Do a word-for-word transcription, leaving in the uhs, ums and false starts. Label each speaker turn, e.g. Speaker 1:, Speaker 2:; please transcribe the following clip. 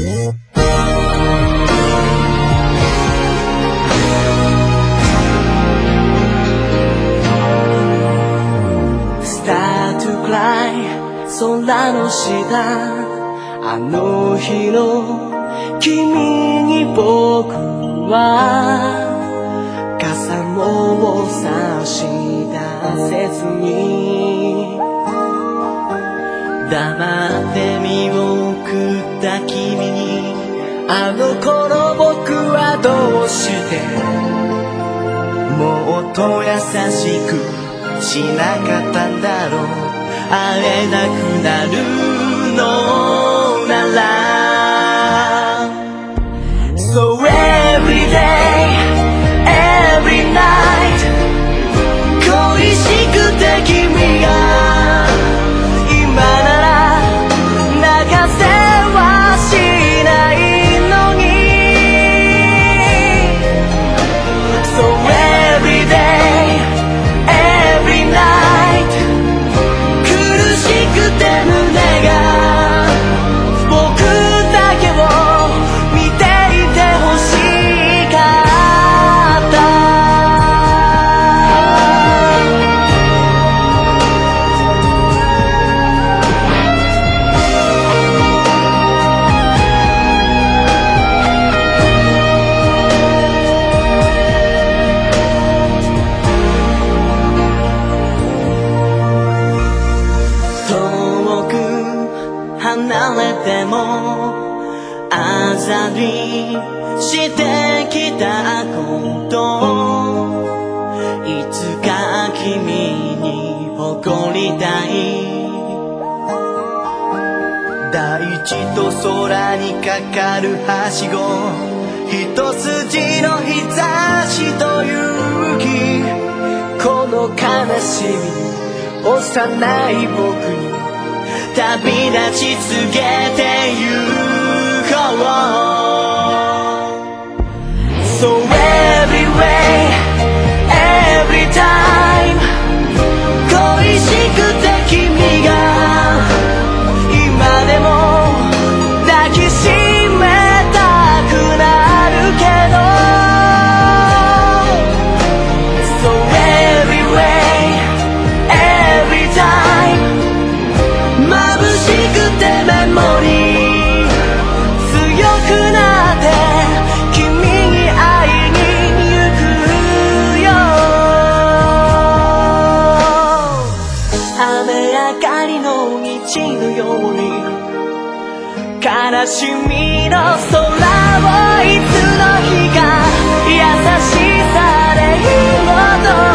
Speaker 1: Start to cry 空の下あの日の君に僕は傘も差し出せずに黙って見送った君にあの頃僕はどうしてもっと優しくしなかったんだろう会えなくなるのなら So every day, every night 恋しくて君が今なら泣かせはしないのに So every day, every night 苦しくて胸が僕だけを見ていてほしかった遠く離れてもあざにしてきたこといつか君に誇りたい大地と空にかかるはしご一筋の日差しと勇気この悲しみ幼い僕に旅立ち告げてゆこう So every way, every time 恋しくて君が今でも抱きしめたくなるけど So every way, every time 眩しくてメモリー強くなって君に会いに行くよ雨上がりの道のように悲しみの空をいつの日か優しさで彩る